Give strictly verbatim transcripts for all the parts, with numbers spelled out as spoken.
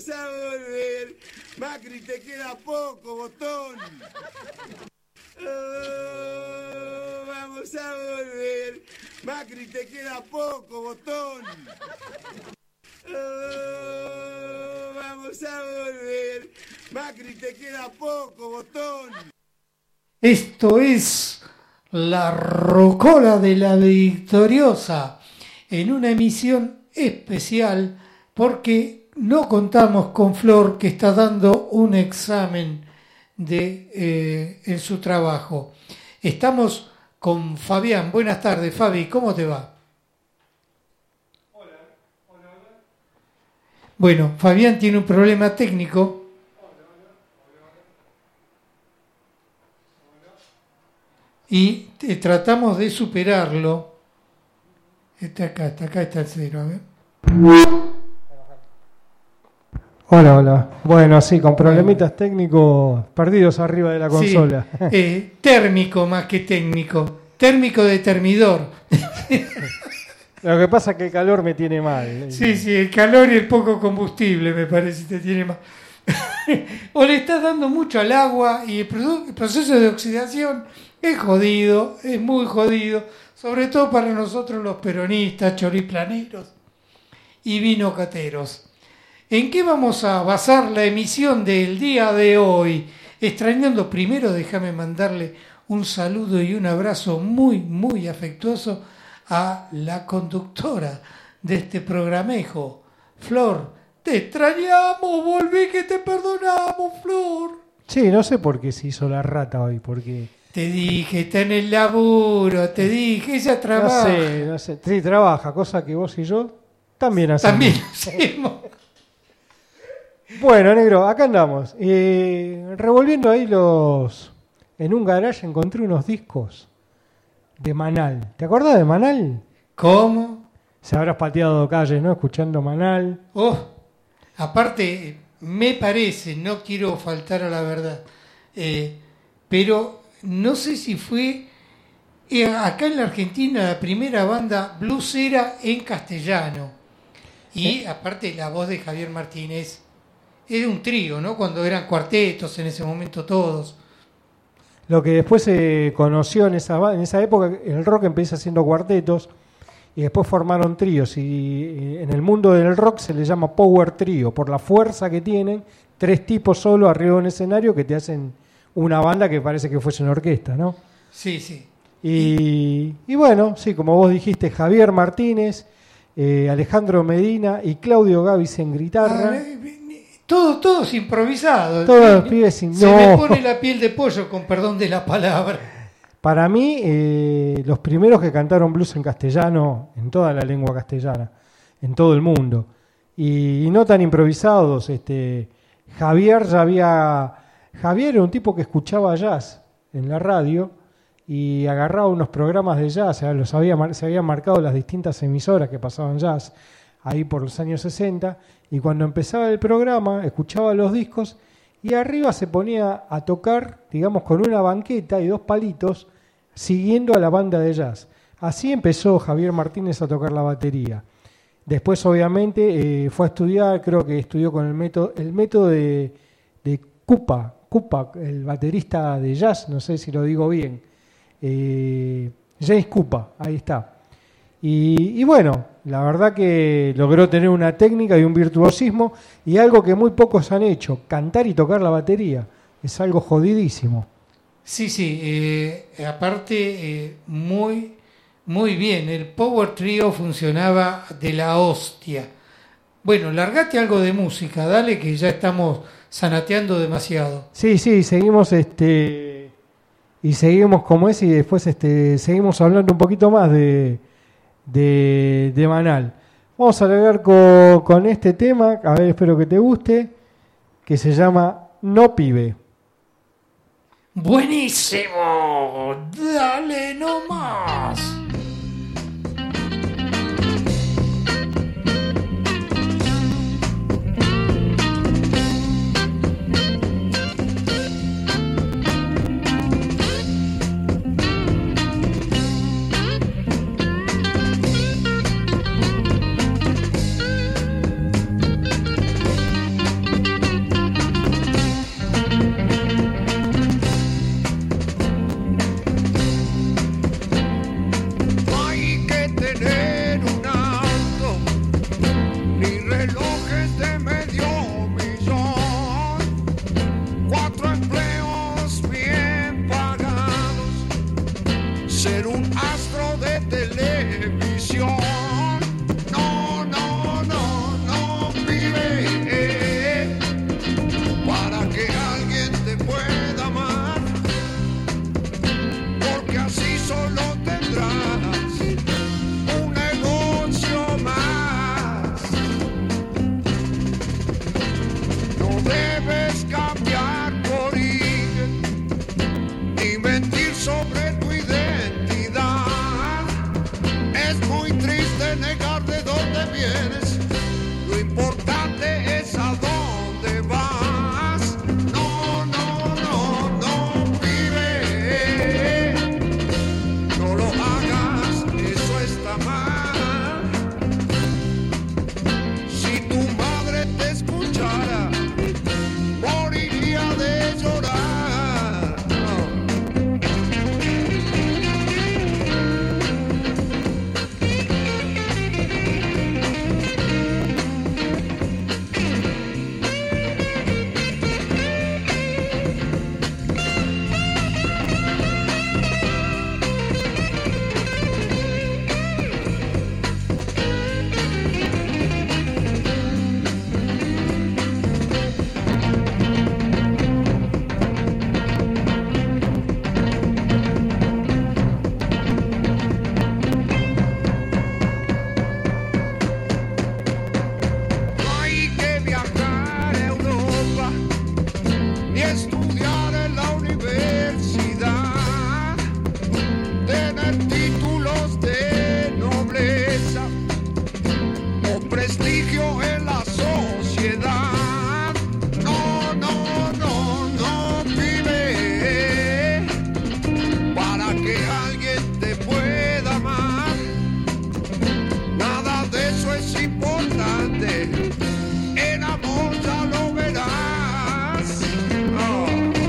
Vamos a volver. Macri, te queda poco, botón. Oh, vamos a volver. Macri, te queda poco, botón. Oh, vamos a volver. Macri, te queda poco, botón. Esto es La Rocola de la Victoriosa, en una emisión especial porque no contamos con Flor, que está dando un examen de, eh, en su trabajo. Estamos con Fabián. Buenas tardes, Fabi, ¿cómo te va? Hola, hola, hola. Bueno, Fabián tiene un problema técnico. Y eh, tratamos de superarlo. Está acá, está acá, está el cero, a ver. Hola, hola. Bueno, sí, con problemitas técnicos perdidos arriba de la consola. Sí, eh, térmico más que técnico. Térmico de termidor. Lo que pasa es que el calor me tiene mal. Sí, sí, el calor y el poco combustible me parece que te tiene mal. O le estás dando mucho al agua y el, produ- el proceso de oxidación es jodido, es muy jodido, sobre todo para nosotros los peronistas, choriplaneros y vinocateros. ¿En qué vamos a basar la emisión del día de hoy? Extrañando primero, déjame mandarle un saludo y un abrazo muy, muy afectuoso a la conductora de este programejo, Flor. Te extrañamos, volví que te perdonamos, Flor. Sí, no sé por qué se hizo la rata hoy, porque... Te dije, está en el laburo, te dije, ella trabaja. No sé, no sé. Sí, trabaja, cosa que vos y yo también hacemos. También hacemos. Bueno, negro, acá andamos. Eh, revolviendo ahí los... En un garage encontré unos discos de Manal. ¿Te acordás de Manal? ¿Cómo? Se habrás pateado calles, ¿no? Escuchando Manal. Oh, aparte, me parece, no quiero faltar a la verdad, eh, pero no sé si fue eh, acá en la Argentina la primera banda bluesera en castellano. Y ¿Eh? aparte la voz de Javier Martínez era un trío, ¿no? Cuando eran cuartetos en ese momento todos. Lo que después se conoció en esa, en esa época, el rock empieza haciendo cuartetos y después formaron tríos. Y en el mundo del rock se le llama power trío, por la fuerza que tienen, tres tipos solo arriba de un escenario que te hacen una banda que parece que fuese una orquesta, ¿no? Sí, sí. Y, y bueno, sí, como vos dijiste, Javier Martínez, eh, Alejandro Medina y Claudio Gavis en guitarra. Ah, Todo, todos improvisados. Todos los pibes sin... Se no. me pone la piel de pollo, con perdón de la palabra. Para mí, eh, los primeros que cantaron blues en castellano, en toda la lengua castellana, en todo el mundo, y, y no tan improvisados. Este, Javier ya había... Javier era un tipo que escuchaba jazz en la radio y agarraba unos programas de jazz, o sea, los había, se habían marcado las distintas emisoras que pasaban jazz ahí por los años sesenta, y cuando empezaba el programa escuchaba los discos y arriba se ponía a tocar, digamos, con una banqueta y dos palitos, siguiendo a la banda de jazz. Así empezó Javier Martínez a tocar la batería. Después, obviamente, eh, fue a estudiar, creo que estudió con el método, el método de, de Cupa, Cupa, el baterista de jazz, no sé si lo digo bien, eh, James Cupa, ahí está. Y, y bueno, la verdad que logró tener una técnica y un virtuosismo y algo que muy pocos han hecho, cantar y tocar la batería. Es algo jodidísimo. Sí, sí, eh, aparte eh, muy, muy bien. El Power Trio funcionaba de la hostia. Bueno, largate algo de música, dale, que ya estamos zanateando demasiado. Sí, sí, seguimos este y seguimos como es y después este seguimos hablando un poquito más de De, de Manal. Vamos a largar con, con este tema, a ver, espero que te guste, que se llama No Pibe. Buenísimo, dale nomás. que negar de dónde vienes, lo importante es a dónde vas. No, no, no, no, pibe, no lo hagas, eso está mal. Si tu madre te escuchara, moriría de llorar. No hay que viajar a Europa ni estudiar en la universidad, tener títulos de nobleza o prestigio en la sociedad. No, no, no, no, pibe, para que alguien te pueda amar. Nada de eso es importante, en amor ya lo verás. Oh.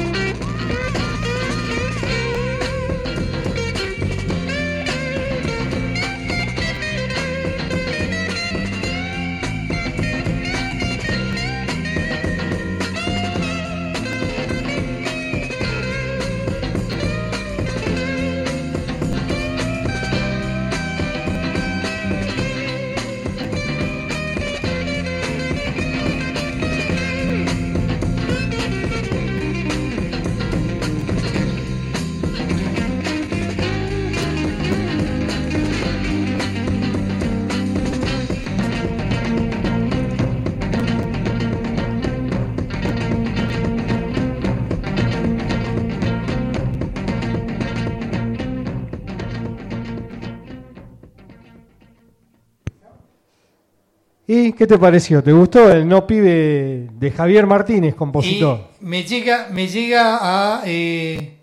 ¿Y qué te pareció? ¿Te gustó el No Pibe de Javier Martínez, compositor? Y me llega, me llega a eh,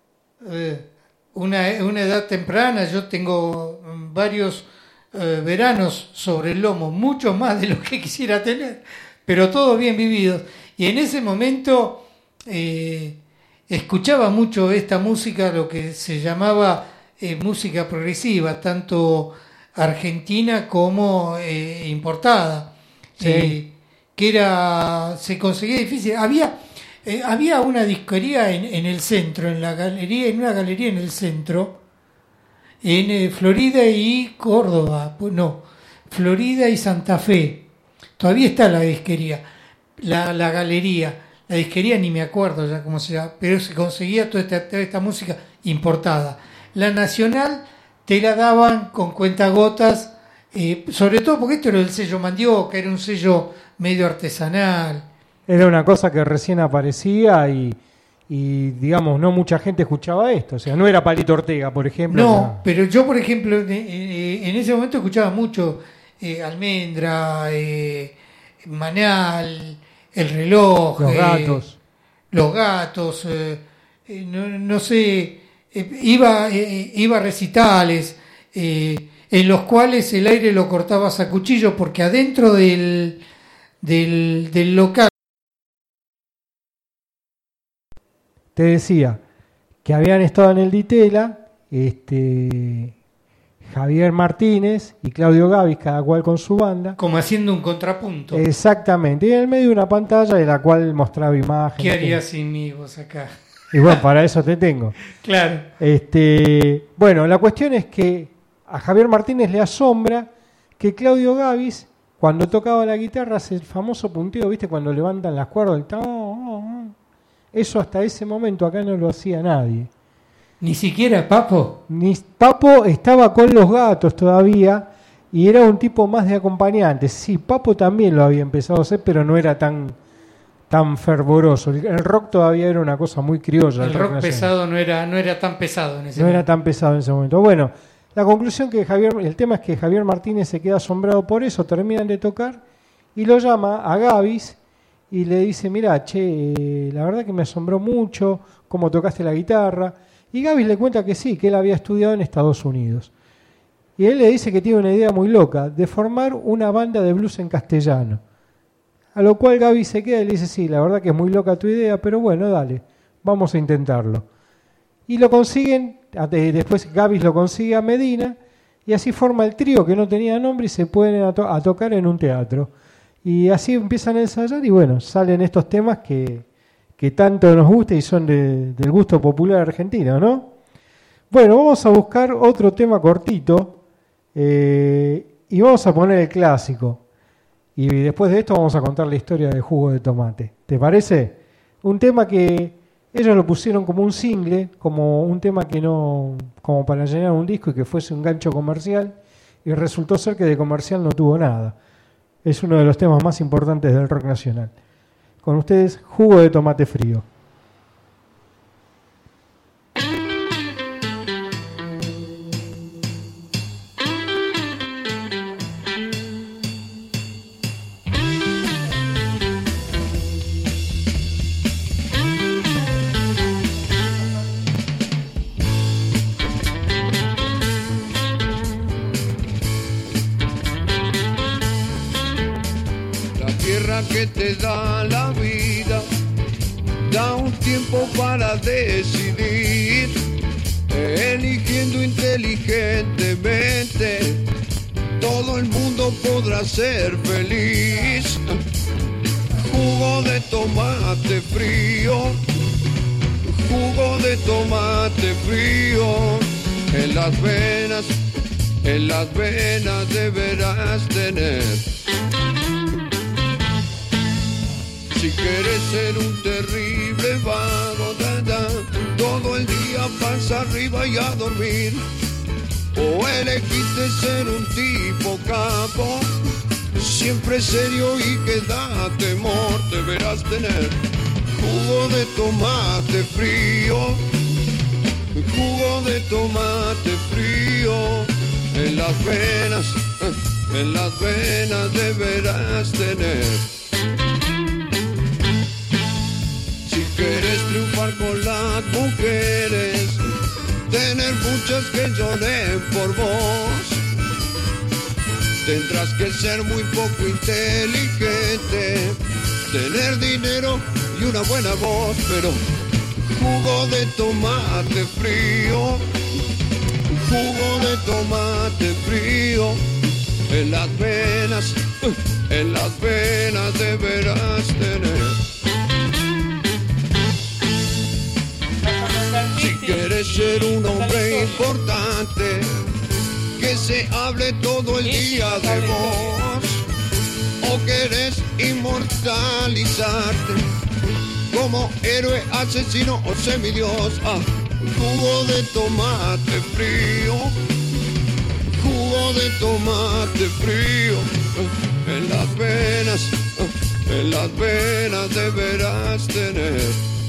eh, una, una edad temprana. Yo tengo varios eh, veranos sobre el lomo, mucho más de lo que quisiera tener, pero todos bien vividos. Y en ese momento eh, escuchaba mucho esta música, lo que se llamaba eh, música progresiva, tanto argentina como eh, importada, Sí. eh, que era, se conseguía difícil. Había, eh, había una disquería en, en el centro, en la galería, en una galería en el centro, en eh, Florida y Córdoba, pues no, Florida y Santa Fe. Todavía está la disquería, la, la galería, la disquería ni me acuerdo ya cómo se llama, pero se conseguía toda esta, toda esta música importada. La nacional te la daban con cuentagotas, eh, sobre todo porque esto era el sello Mandioca, era un sello medio artesanal. Era una cosa que recién aparecía y, y, digamos, no mucha gente escuchaba esto. O sea, no era Palito Ortega, por ejemplo. No, No. pero yo, por ejemplo, en, en- en ese momento escuchaba mucho eh, Almendra, eh, Manal, El Reloj, Los eh, Gatos. Los Gatos, eh, eh, no, no sé, eh, iba, eh, iba a recitales eh, en los cuales el aire lo cortabas a cuchillo porque adentro del, del, del local. Te decía que habían estado en el Ditela este, Javier Martínez y Claudio Gavis, cada cual con su banda. Como haciendo un contrapunto. Exactamente. Y en el medio de una pantalla de la cual mostraba imágenes. ¿Qué harías sin mí vos acá? Y bueno, para eso te tengo. Claro. Este, bueno, la cuestión es que a Javier Martínez le asombra que Claudio Gavis, cuando tocaba la guitarra, hace el famoso punteo, ¿viste? Cuando levantan las cuerdas. El ta- Eso hasta ese momento acá no lo hacía nadie. Ni siquiera Papo. Ni Papo estaba con los Gatos todavía y era un tipo más de acompañante. Sí, Papo también lo había empezado a hacer, pero no era tan, tan fervoroso. El, el rock todavía era una cosa muy criolla. El rock nacional. pesado no era, no era tan pesado en ese No era momento. tan pesado en ese momento. Bueno, La conclusión que Javier, el tema es que Javier Martínez se queda asombrado por eso, terminan de tocar y lo llama a Gabis y le dice, mirá, che, eh, la verdad que me asombró mucho cómo tocaste la guitarra. Y Gabis le cuenta que sí, que él había estudiado en Estados Unidos. Y él le dice que tiene una idea muy loca, de formar una banda de blues en castellano. A lo cual Gabis se queda y le dice, sí, la verdad que es muy loca tu idea, pero bueno, dale, vamos a intentarlo. Y lo consiguen, después Gabis lo consigue a Medina, y así forma el trío que no tenía nombre y se ponen a, to- a tocar en un teatro. Y así empiezan a ensayar y bueno, salen estos temas que, que tanto nos gusta y son de, del gusto popular argentino, ¿no? Bueno, vamos a buscar otro tema cortito eh, y vamos a poner el clásico. Y después de esto vamos a contar la historia de Jugo de Tomate. ¿Te parece? Un tema que ellos lo pusieron como un single, como un tema que no, como para llenar un disco y que fuese un gancho comercial, y resultó ser que de comercial no tuvo nada. Es uno de los temas más importantes del rock nacional. Con ustedes, Jugo de Tomate Frío. Que te da la vida, da un tiempo para decidir, eligiendo inteligentemente, todo el mundo podrá ser feliz. Jugo de tomate frío, jugo de tomate frío, en las venas, en las venas deberás tener. Si quieres ser un terrible vago, da, da, todo el día pasa arriba y a dormir, o elegiste ser un tipo capo, siempre serio y que da temor, deberás tener jugo de tomate frío, jugo de tomate frío, en las venas, en las venas deberás tener. Si quieres triunfar con las mujeres, tener muchas que lloren por vos, tendrás que ser muy poco inteligente, tener dinero y una buena voz, pero jugo de tomate frío, jugo de tomate frío, en las venas, en las venas deberás tener. Si quieres ser un hombre importante, que se hable todo el día de vos, o querés inmortalizarte como héroe, asesino o semidios, ah, jugo de tomate frío, jugo de tomate frío, en las venas, en las venas deberás tener.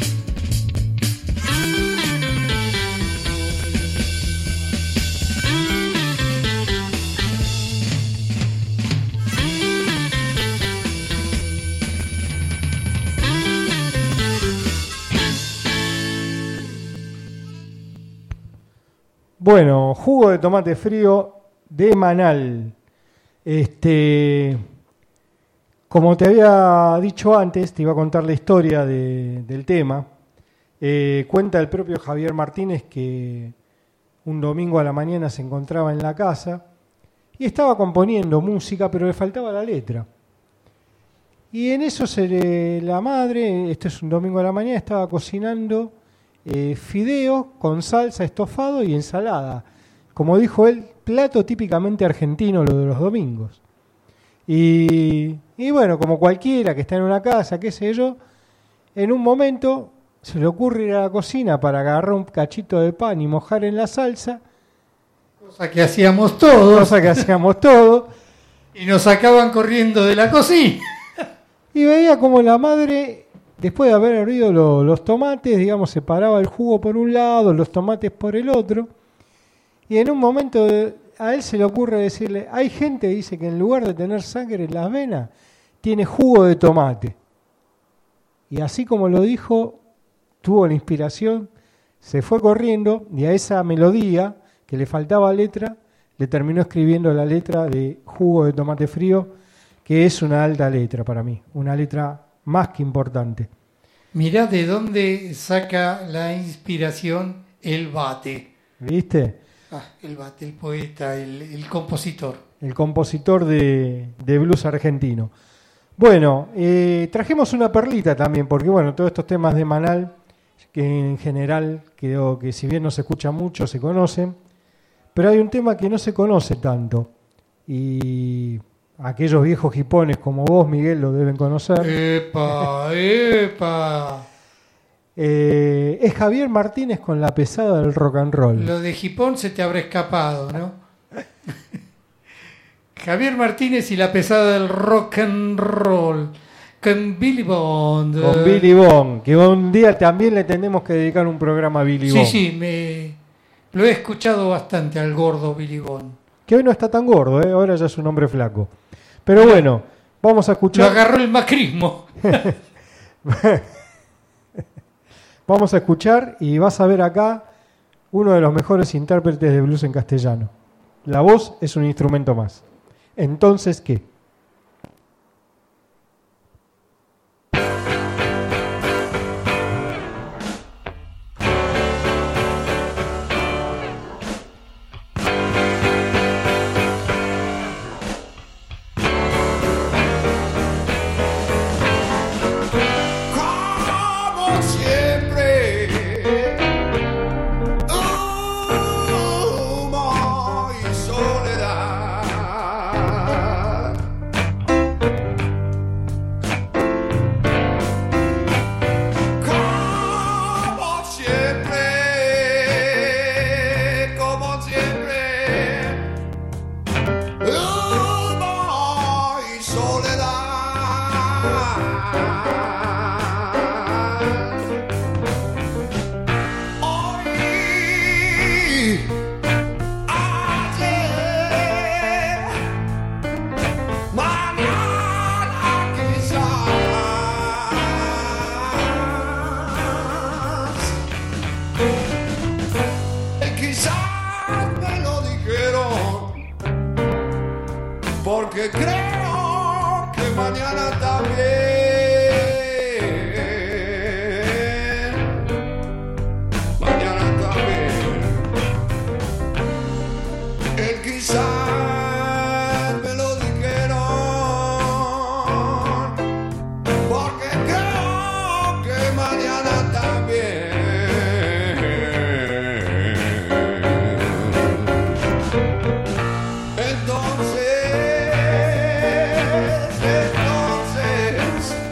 Bueno, Jugo de Tomate Frío de Manal. Este, como te había dicho antes, te iba a contar la historia de, del tema. Eh, cuenta el propio Javier Martínez que un domingo a la mañana se encontraba en la casa y estaba componiendo música, pero le faltaba la letra. Y en eso se le, la madre, este es un domingo a la mañana, estaba cocinando Eh, fideo con salsa, estofado y ensalada. Como dijo él, plato típicamente argentino, lo de los domingos. Y, y bueno, como cualquiera que está en una casa, qué sé yo, en un momento se le ocurre ir a la cocina para agarrar un cachito de pan y mojar en la salsa. Cosa que hacíamos todos. Cosa que hacíamos todos. Y nos sacaban corriendo de la cocina. Y veía como la madre, después de haber hervido lo, los tomates, digamos, separaba el jugo por un lado, los tomates por el otro, Y en un momento de- a él se le ocurre decirle, hay gente que dice que en lugar de tener sangre en las venas, tiene jugo de tomate. Y así como lo dijo, tuvo la inspiración, se fue corriendo y a esa melodía, que le faltaba letra, le terminó escribiendo la letra de jugo de tomate frío, que es una alta letra para mí, una letra más que importante. Mirá de dónde saca la inspiración el Bate. ¿Viste? Ah, el Bate, el poeta, el, el compositor. El compositor de, de blues argentino. Bueno, eh, trajimos una perlita también, porque bueno, todos estos temas de Manal, que en general creo que si bien no se escucha mucho, se conocen, pero hay un tema que no se conoce tanto, y aquellos viejos hipones como vos, Miguel, lo deben conocer. ¡Epa, epa! Eh, es Javier Martínez con La pesada del rock and roll. Lo de Hipón se te habrá escapado, ¿no? Javier Martínez y la pesada del rock and roll. Con Billy Bond. Con Billy Bond, que un día también le tenemos que dedicar un programa a Billy Sí, Bond. sí, me lo he escuchado bastante al gordo Billy Bond. Que hoy no está tan gordo, ¿eh? Ahora ya es un hombre flaco. Pero bueno, vamos a Lo escuchar. agarró el macrismo. Vamos a escuchar y vas a ver acá uno de los mejores intérpretes de blues en castellano. La voz es un instrumento más. Entonces, ¿qué? Como siempre, humo y soledad. Como siempre, como siempre, humo y soledad. Hoy, ayer, mañana quizás, y quizás me lo dijeron, porque creo que mañana también. Mañana también. El quizás me lo dijeron, porque creo que mañana también. Entonces, entonces,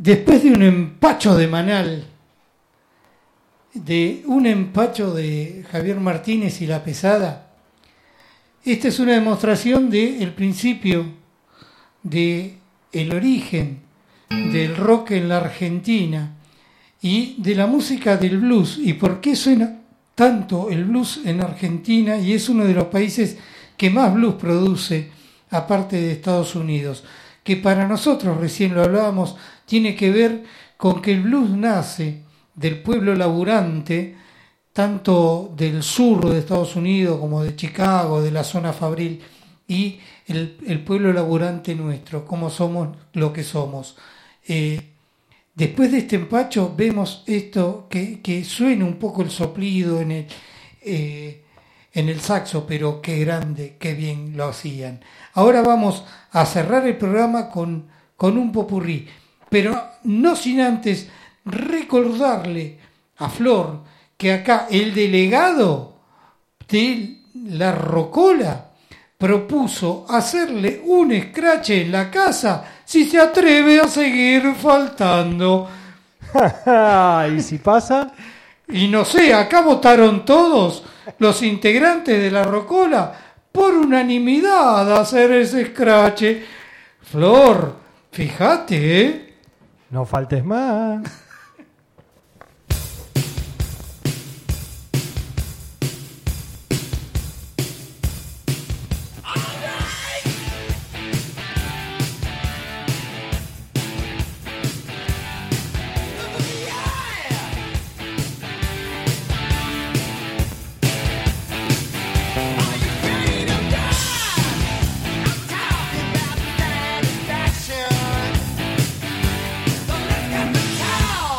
después de un empacho de Manal, de un empacho de Javier Martínez y La Pesada, esta es una demostración del principio, del origen del rock en la Argentina y de la música del blues, y por qué suena tanto el blues en Argentina, y es uno de los países que más blues produce, aparte de Estados Unidos, que para nosotros, recién lo hablábamos, tiene que ver con que el blues nace del pueblo laburante, tanto del sur de Estados Unidos como de Chicago, de la zona fabril, y el, el pueblo laburante nuestro, como somos lo que somos. Eh, después de este empacho vemos esto, que, que suena un poco el soplido en el, eh, en el saxo, pero qué grande, qué bien lo hacían. Ahora vamos a cerrar el programa con, con un popurrí, pero no sin antes recordarle a Flor que acá el delegado de la Rocola propuso hacerle un escrache en la casa si se atreve a seguir faltando. ¿Y si pasa? Y no sé, acá votaron todos los integrantes de la Rocola por unanimidad a hacer ese escrache. Flor, fíjate, ¿eh? No faltes más. Let's get the town.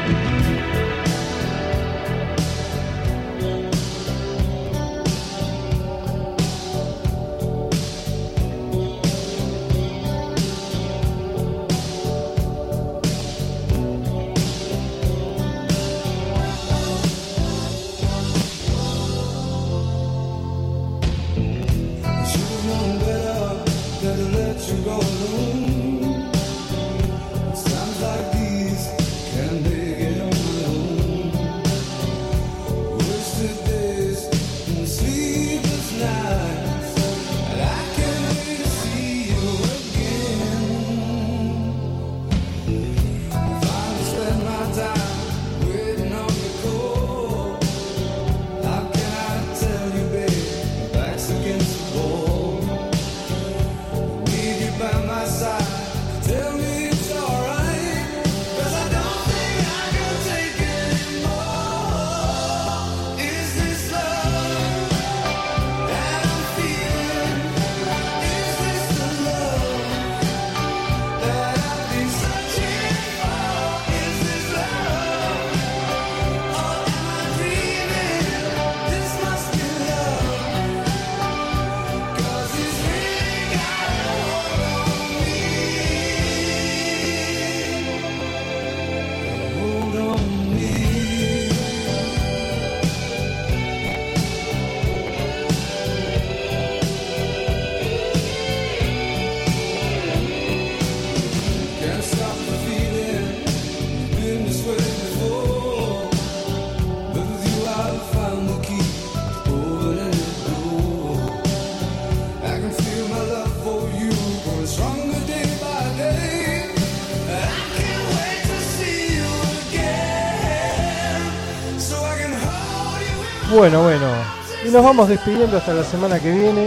Bueno, bueno, y nos vamos despidiendo hasta la semana que viene.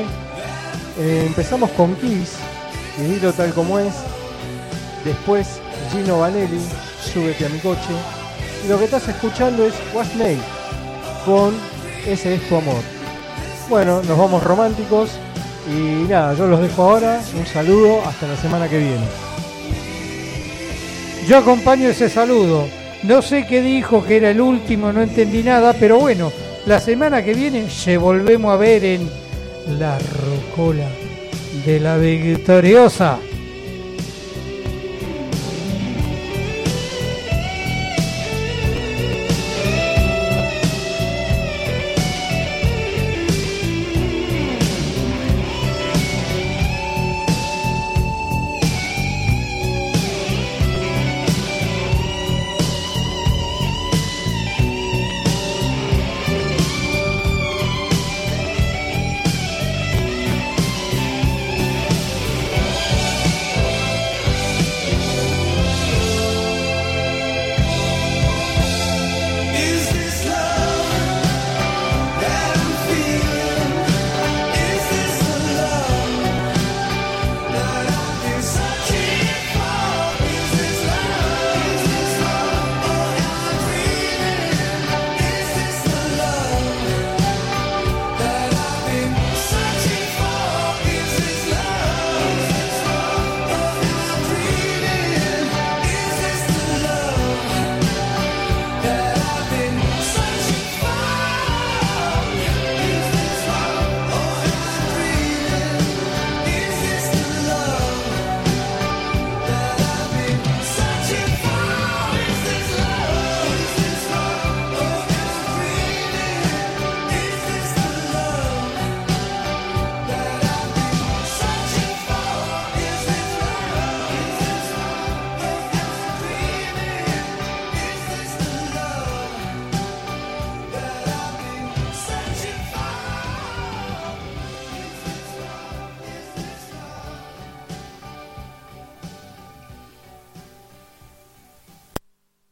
Eh, empezamos con Kiss, y dilo tal como es. Después Gino Vanelli, Súbete a mi coche. Y lo que estás escuchando es What's Name con Ese es tu amor. Bueno, nos vamos románticos. Y nada, yo los dejo ahora. Un saludo, hasta la semana que viene. Yo acompaño ese saludo. No sé qué dijo, que era el último, no entendí nada, pero bueno, la semana que viene se volvemos a ver en La Rocola de la Victoriosa.